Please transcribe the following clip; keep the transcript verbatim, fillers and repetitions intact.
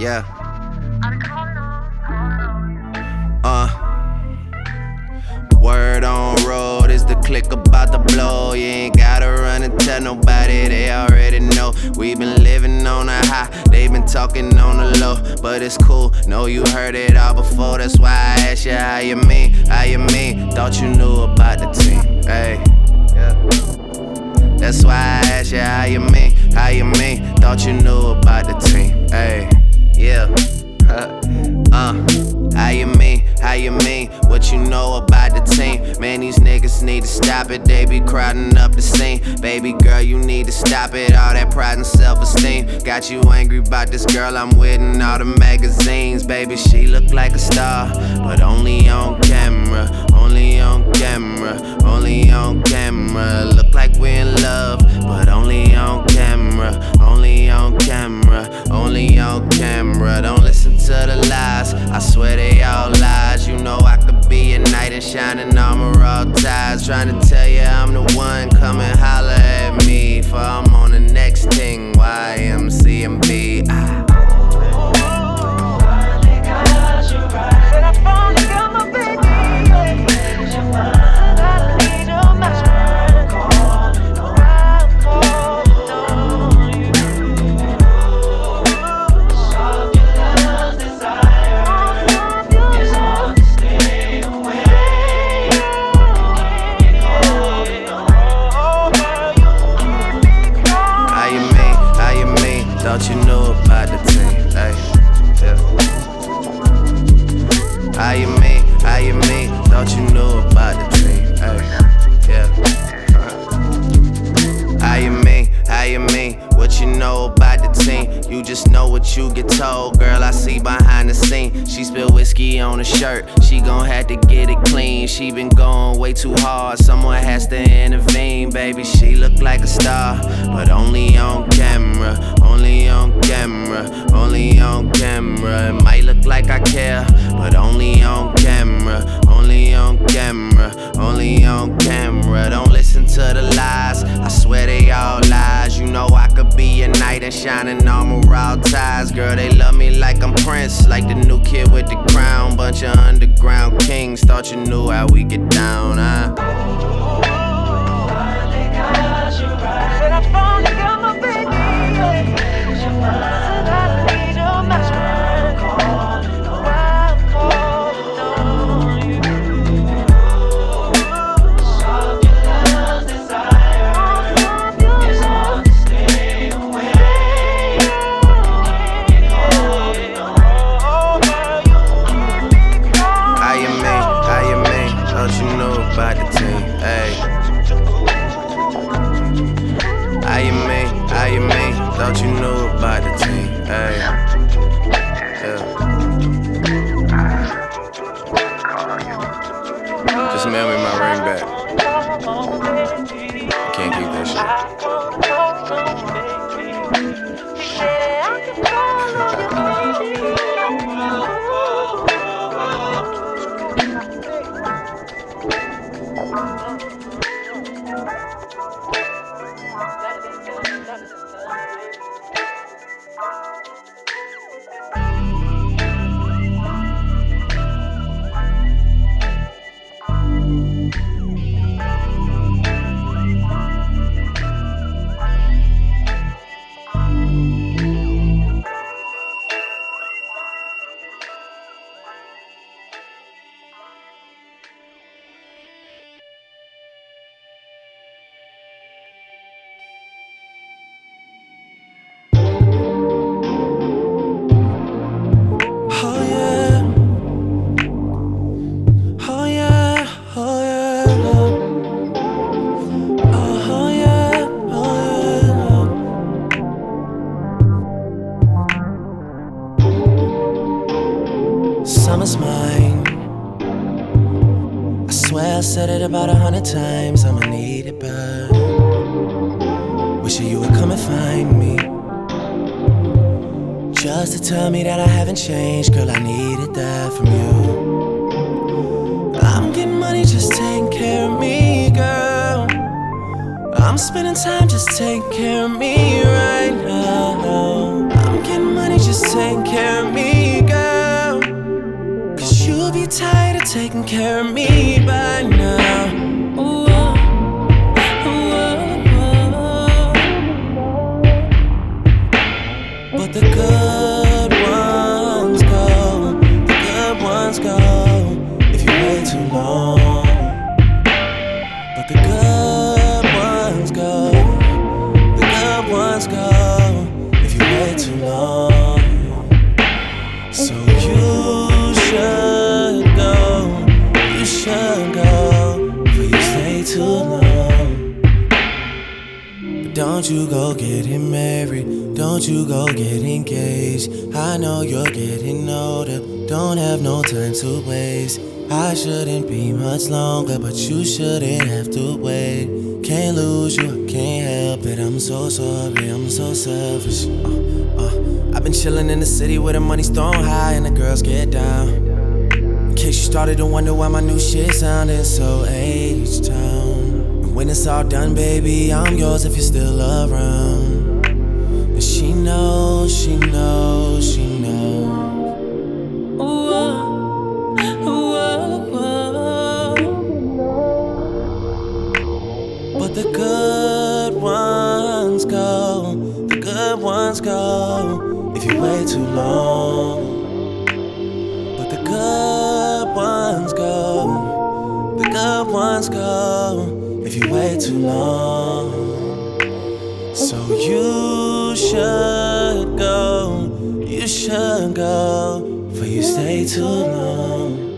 Yeah. Uh. Word on road is the click about to blow. You ain't gotta run and tell nobody, they already know. We been living on a high, they been talking on the low. But it's cool, know you heard it all before. That's why I asked you how you mean, how you mean. Thought you knew about the team, hey, yeah. That's why I asked you how you mean, how you mean. Thought you knew about the team, hey, yeah. uh, how you mean, how you mean, what you know about the team. Man, these niggas need to stop it, they be crowding up the scene. Baby girl, you need to stop it, all that pride and self-esteem. Got you angry about this girl I'm with in all the magazines. Baby, she look like a star, but only on camera. Only on camera, only on camera. Look like we in love, but only on camera. Only on camera, only on camera. Don't listen to the lies, I swear they all lies. You know I could be a knight in shining armor, all ties. Trying to tell you I'm the one, come and holler at me. For I'm on the next thing, Y M C M B. Ah. Thought you knew about the team, ay, yeah. How you mean, how you mean, thought you knew about the team, ay, yeah. How you mean, how you mean, what you know about the team. You just know what you get told, girl, I see behind the scene. She spilled whiskey on her shirt, she gon' have to get it clean. She been going way too hard, someone has to intervene. Baby, she look like a star, but only on camera. Only on camera, only on camera. It might look like I care, but only on camera. Only on camera, only on camera. Don't listen to the lies, I swear they all lies. You know I could be a knight in shining armor, all ties. Girl, they love me like I'm Prince, like the new kid with the crown. Bunch of underground kings, thought you knew how we get down, huh? Said I finally got my baby. About the team, ayy. How you mean, how you mean, thought you knew about the team, ayy. Yeah. Just mail me my ring back. Can't keep that shit. Summer's mine. I swear I said it about a hundred times. I'ma need it back. Wishing you would come and find me, just to tell me that I haven't changed. Girl, I needed that from you. I'm getting money, just taking care of me, girl. spending time just taking care of me right now. I'm getting money just just taking care of me, girl. Cause you'll be tired of taking care of me by now. Ooh, oh, ooh, oh, oh. But the good ones go, the good ones go if you wait too long. But the good ones go, the good ones go if you wait too long. So you should go, you should go before you stay too long. But don't you go getting married, don't you go get engaged. I know you're getting older, don't have no time to waste. I shouldn't be much longer, but you shouldn't have to wait. Can't lose you, I can't help it. I'm so sorry, I'm so selfish. uh, uh. I've been chillin' in the city where the money's thrown high and the girls get down. In case you started to wonder why my new shit sounding so H-Town. And when it's all done, baby, I'm yours if you're still around. And she knows, she knows, she knows. But the good ones go, the good ones go if you wait too long. But the good ones go, the good ones go if you wait too long. So you should go, you should go before you stay too long.